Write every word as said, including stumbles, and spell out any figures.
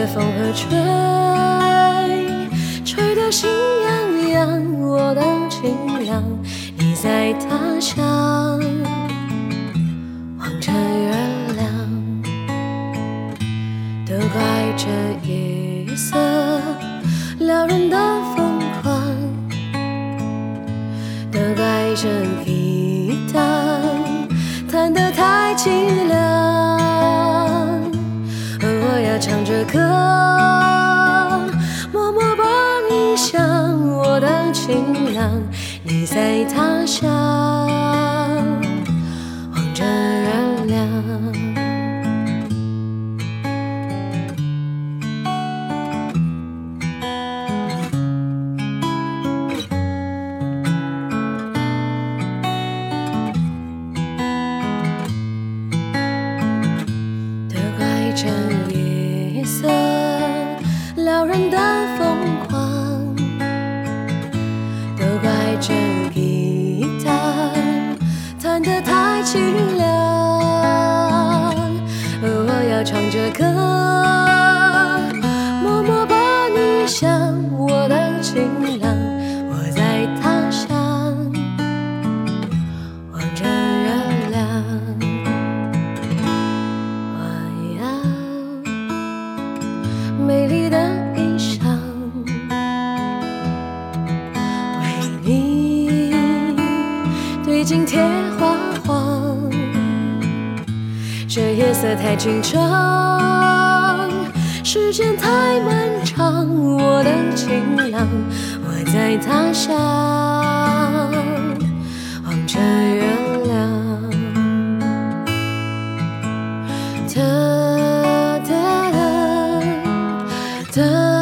夜风和吹，吹得心痒痒，我等晴朗，你在他乡，望着月亮，都怪这夜色撩人的疯狂，都怪这吉他弹得太凄凉。我要唱着歌，默默把你想，我等晴朗，你在他乡，望着月亮。这夜色撩人的疯狂，都怪这吉他弹得太凄凉。我要唱着歌，默默把你想，我等晴朗，我在他乡，望着月亮。美丽的衣裳，为你对镜贴花黄。这夜色太紧张，时间太漫长，我等晴朗，我在他乡，望着月亮。哒哒哒。